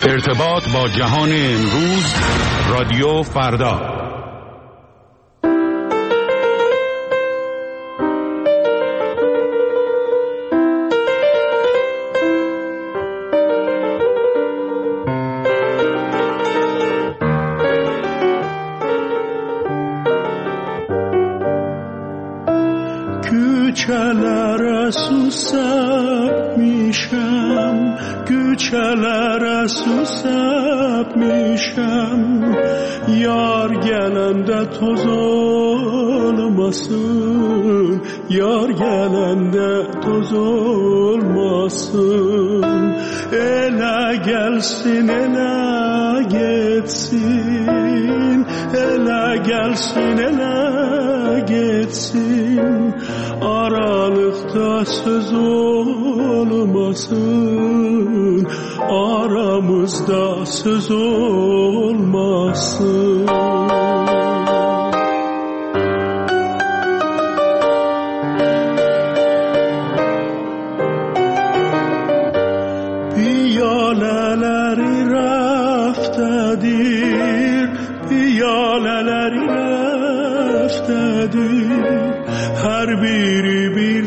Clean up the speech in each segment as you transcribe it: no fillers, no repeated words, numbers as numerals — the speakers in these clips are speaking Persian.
ارتباط با جهان امروز، رادیو فردا. Güçelere susap mişem, güçelere susap mişem. Yar gelende toz olmasın, yar gelende toz olmasın. Ele gelsin, ele geçsin, ele gelsin, ele geçsin. Aralıkta söz olmasın, aramızda söz olmasın. Piyaleleri raftedir, piyaleleri raftedir. Her biri bir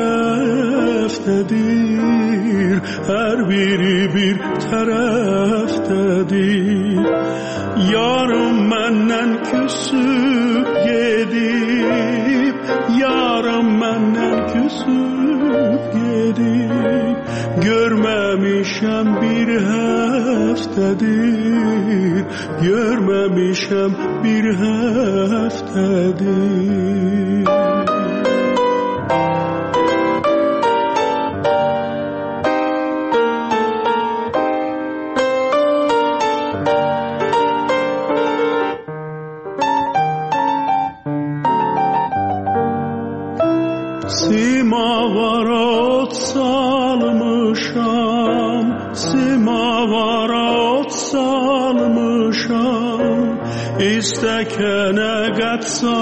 taraftadır, her biri bir taraftadır. Yarım menden küsüp gidip, yarım menden küsüp gidip. Görmemişem bir haftadır, görmemişem bir haftadır. Simavara ot salmışam, simavara ot salmışam. İstekene gat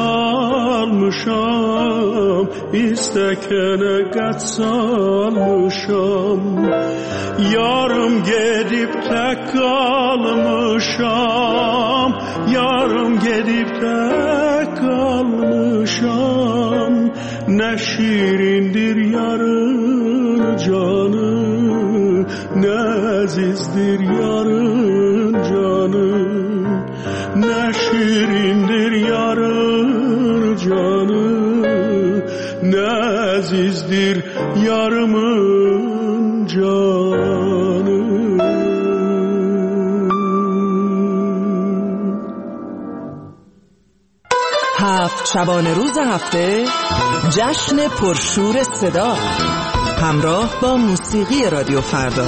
salmışam, istekene gat salmışam. Yarım gedip tek kalmışam, yarım gedip tek kalmışam. Ne şirindir yarın canı, ne azizdir yarın canı. Ne şirindir yarın canı, ne azizdir yarımın canı. هفت شبانه روز هفته جشن پرشور صدا همراه با موسیقی رادیو فردا.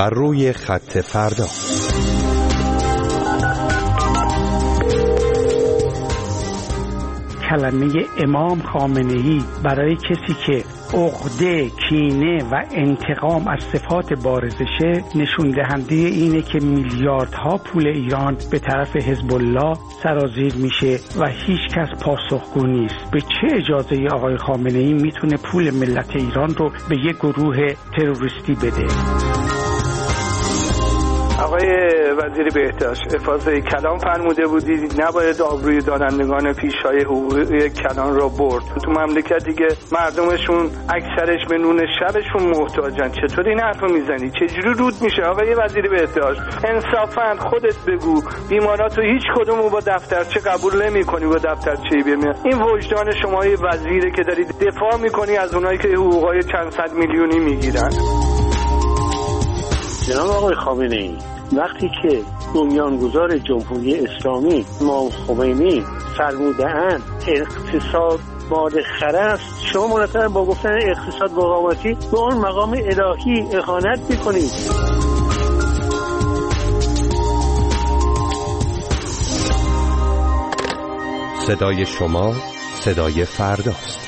بر روی خط فردا. کلمه امام خامنه‌ای برای کسی که عقده، کینه و انتقام از صفات بارزشه نشون دهنده اینه که میلیاردها پول ایران به طرف حزب الله سرازیر میشه و هیچ کس پاسخگو نیست. به چه اجازه آقای خامنه‌ای میتونه پول ملت ایران رو به یک گروه تروریستی بده؟ آقای وزیر بهداشت، افاضه کلام فرموده بودید نباید آبروی دانندگان پیشهای حقوقی کلان را برد. تو مملکتی که مردمشون اکثرش به نون شبشون محتاجن، چطور این حرفو میزنی؟ چجوری رود میشه؟ آقای وزیر بهداشت، انصافاً خودت بگو بیماراتو هیچ کدومو با دفترچه قبول نمی‌کنی، با دفترچه‌ای بمیرن. این وجدان شما وزیره که دارید دفاع می‌کنی از اونایی که حقوقای چند صد میلیونی میگیرن. جناب آقای خامنه‌ای، وقتی که بنیانگذار جمهوری اسلامی امام خمینی فرموده‌اند اقتصاد مال خره است، شما منظر با گفتن اقتصاد مقاومتی به اون مقام الهی اهانت می‌کنید. صدای شما صدای فرداست.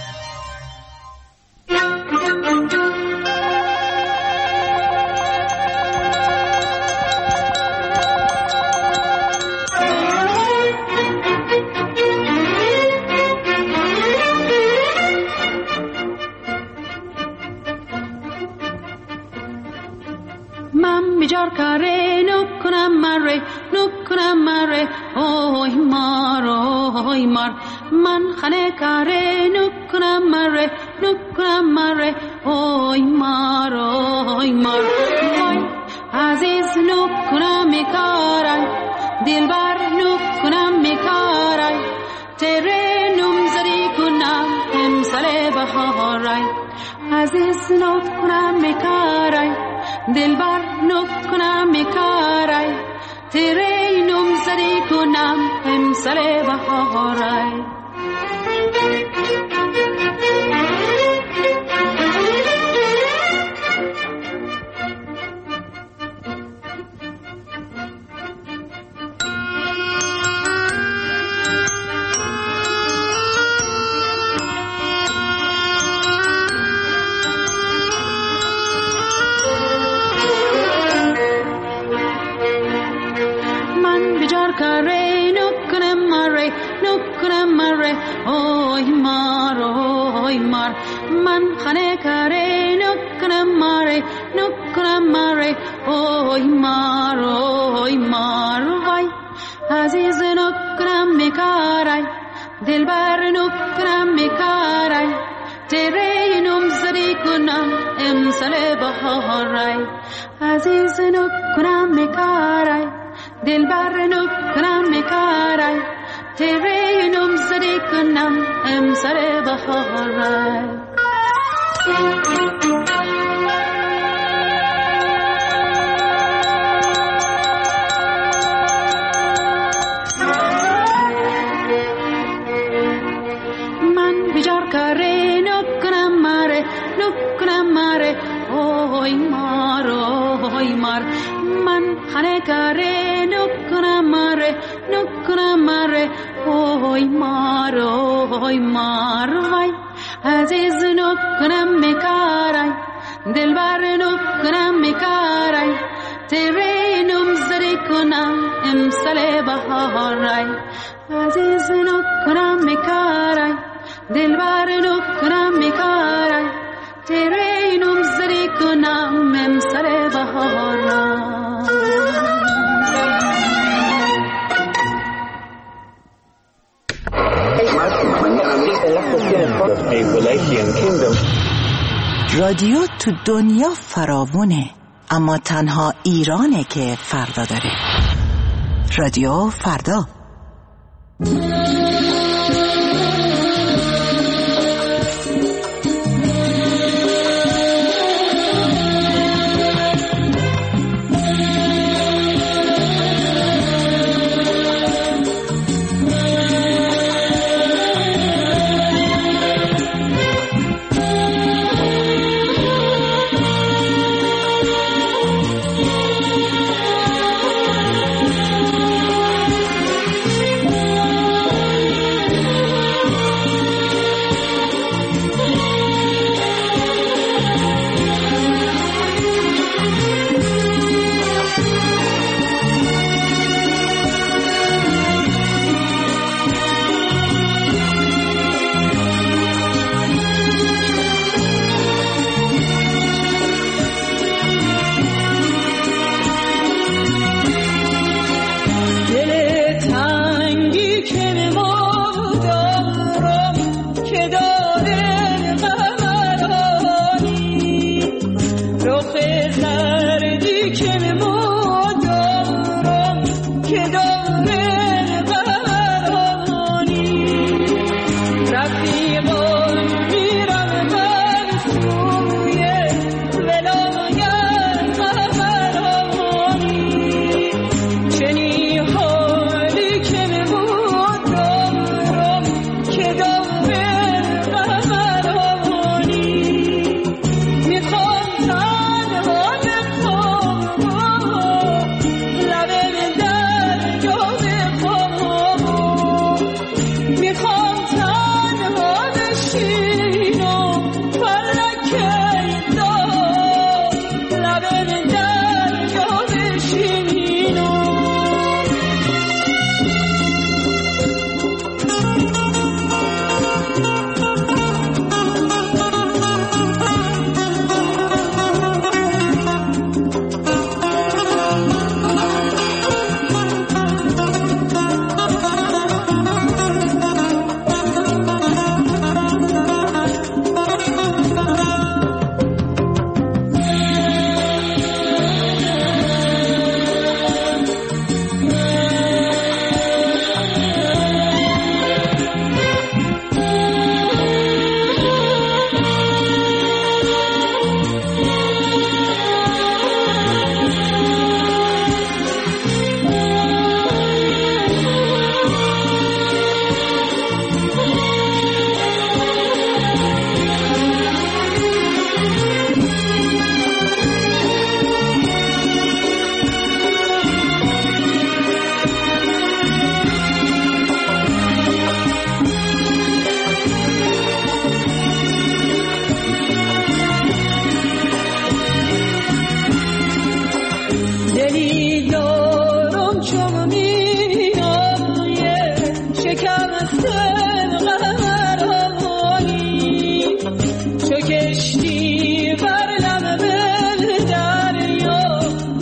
من خانه کاره نکنم مره اوی مار وای عزیز نکنم میکارای دلبر نکنم میکارای تره نمزری کنم امسال بهارای عزیز نکنم میکارای دلبر نکنم میکارای تره نمزری کنم امسال بهارای من خانه کاره نکنم ماره اوی مار وای عزیز نکنم میکارای دلبر نکنم میکارای تره نمزری کنم امسال بهارای عزیز نکنم میکارای دلبر نکنم میکارای تره نمزری کنم امسال بهارای من بیجار کاره نکنم ماره اوی مار من خانه کاره نکنم ماره اوی مار وای عزیز نکنم میکارای دلبر نکنم میکارای تره نمزری کنم امسال بهارای عزیز نکنم میکارای دلبر نکنم میکارای تره نمزری کنم امسال بهارای. رادیو تو دنیا فراوونه، اما تنها ایرانه که فردا داره. رادیو فردا.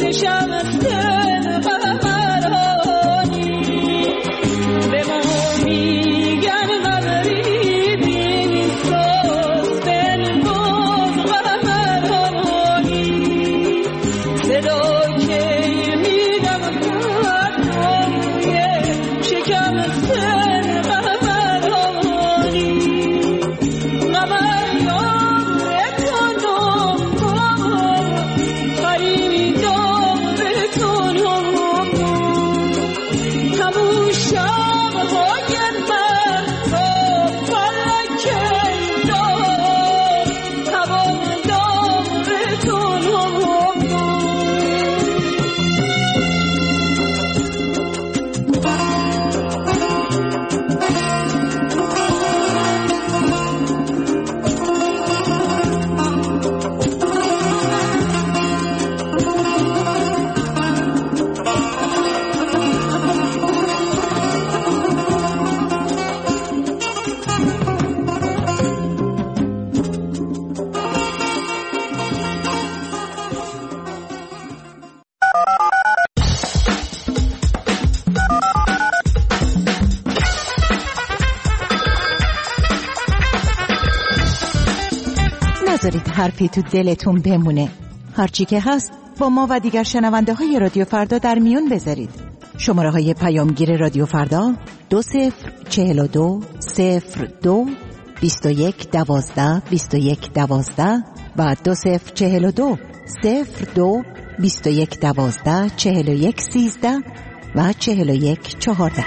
نذارید حرفی تو دلتون بمونه. هرچی که هست با ما و دیگر شنونده های رادیو فردا در میون بذارید. شماره های پیامگیر رادیو فردا 2042 02 21 12 21 12 و 2042 02 21 12 41 13 و 41 14.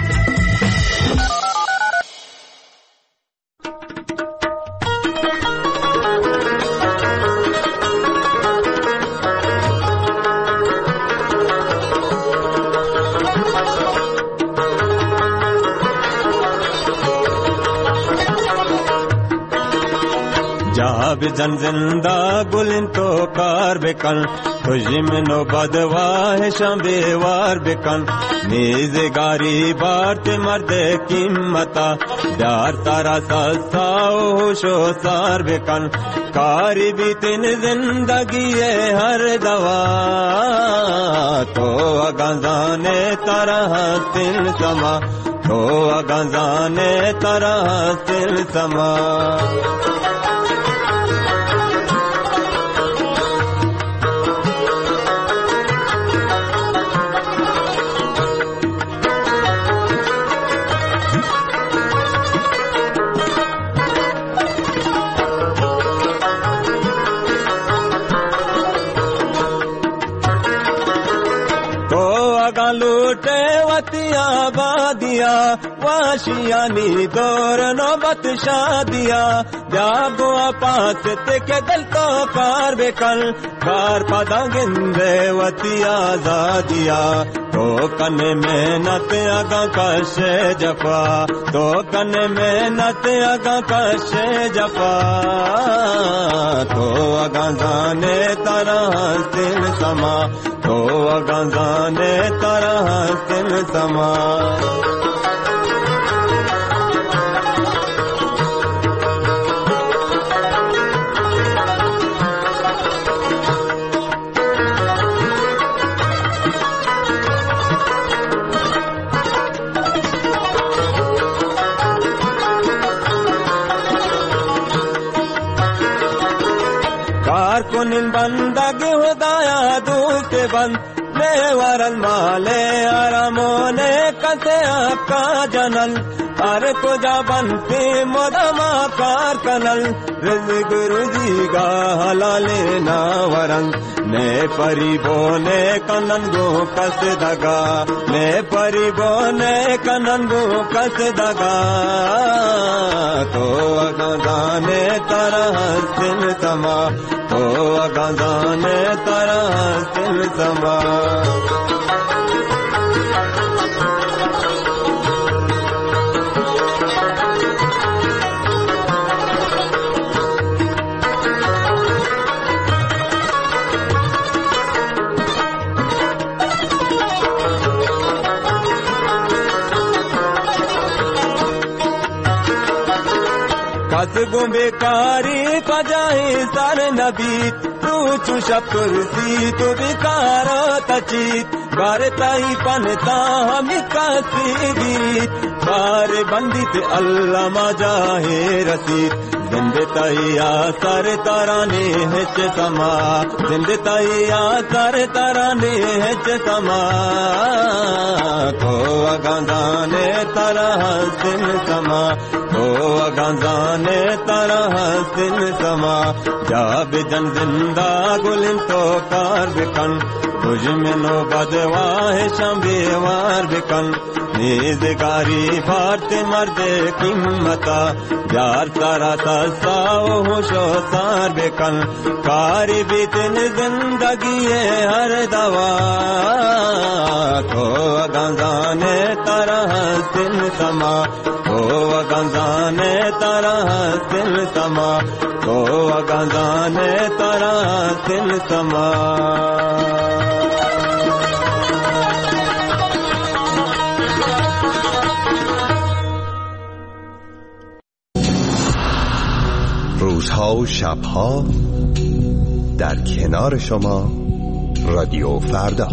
जन जिंदा गुलिन तो car bacon खुशी में नो बदवाह शाम बेवार बेकन नीज़े गारी बात मर्दे कीमता प्यार तारा साओ शो सार बेकन कारी भी तीन जिंदगी है हर दवा तो अगंजाने तरह तिल समा तो अगंजाने तरह तिल समा लूटे वतिया बादिया वाशियानी दौर नौबत शादिया जागो पास के दिल तो कार बेकल कार पदा गिंदे वतिया जादिया तो कने मेहनत अगा कशे जफा तो कने मेहनत अगा कशे जफा तो अगा जाने तरह दिल समा तो अगा जाने तरह दिल समा कुनिन बंदगी हुदाया दूते बंद ले वरल माले आरामोने कसे आपका जनल अरे कुजा बनते मोदमा कार कनल रिज़्क़ रुज़ीगा हलाले ना वरंग ने परिबोने कनंगो कस दगा ने परिबोने कनंगो कस दगा तो अगंजाने तरह सिल समा तो अगंजाने तरह सिल समा बेकारी पजाई सर नबी तू چو شب ترسی تو بیکارا تچید بارتای پنتا همی کسی گیرید بار بندیت اللہ ما جاہے رسید زندے تائی آثار ترانے ہچ سما زندے تائی آثار ترانے ہچ سما کو اگاندانے طرح سن سما کو اگاندانے طرح سن سما جاب جن زندہ گلن تو کار بکن تجھ میں نو بدواہ شمبیوار بکن نیزگاری بھارت مرد قیمتا یار تارا تساو ہوشو سار بکن کاری بیتن زندگی ہر دوا کو گنزانے طرح سن سما کو گنزانے طرح سن سما کو گنزانے طرح سن سما روزها و شبها در کنار شما رادیو فردا.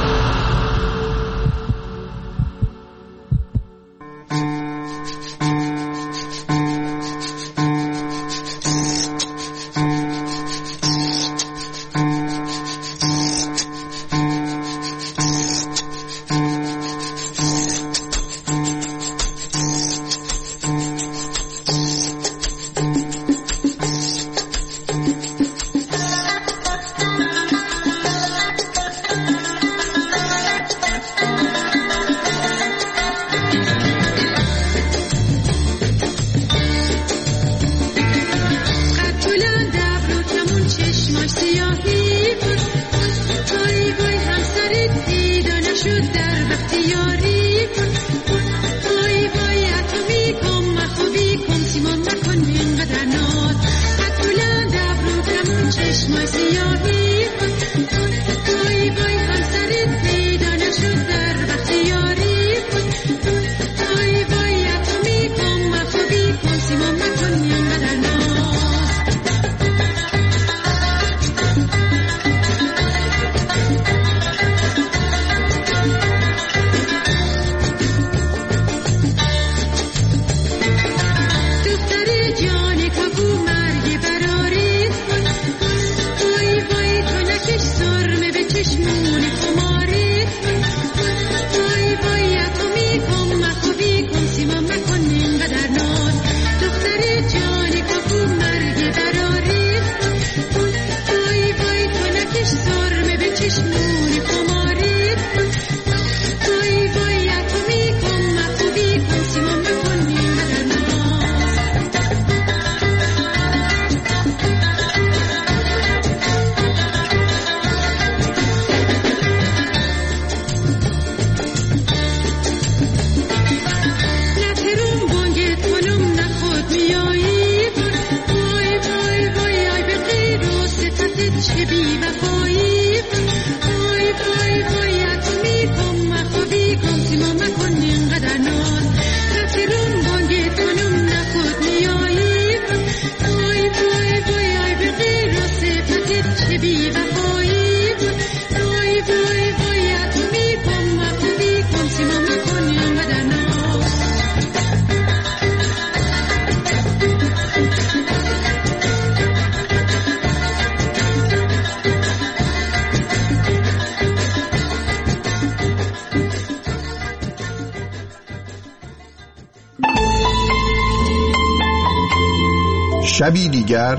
شبی دیگر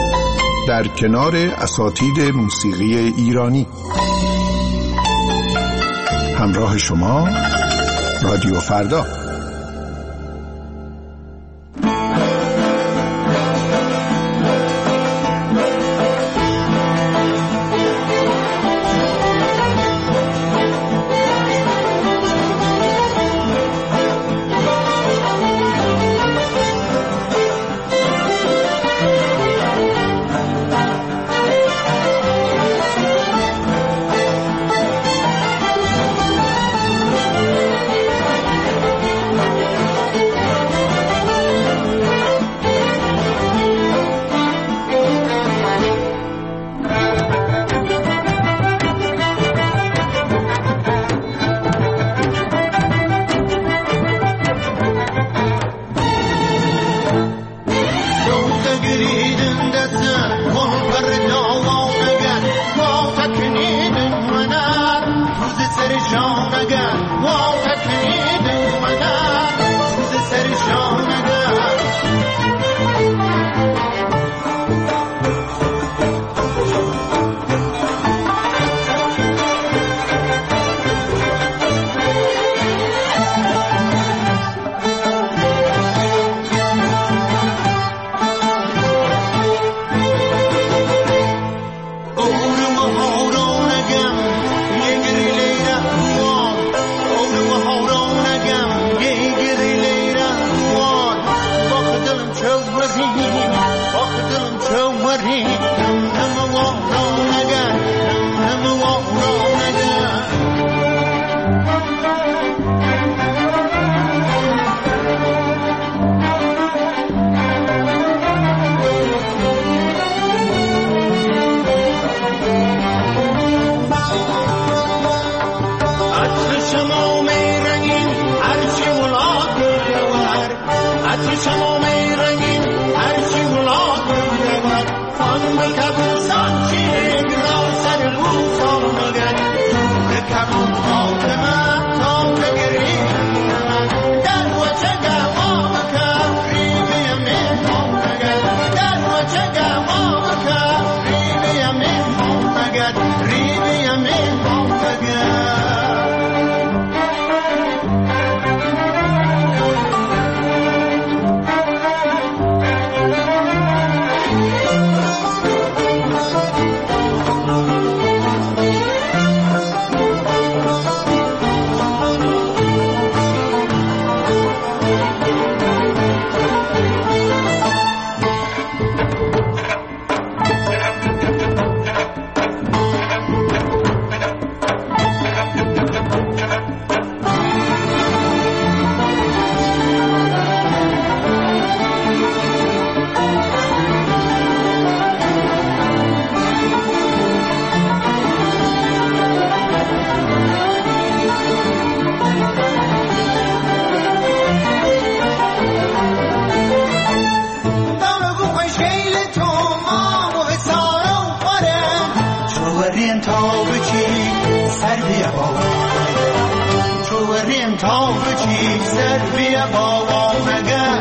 در کنار اساتید موسیقی ایرانی. همراه شما رادیو فردا. سرشان اگر موافق نیده اومدن روز سرشان اگر تا بچی سر بیا بابا مگر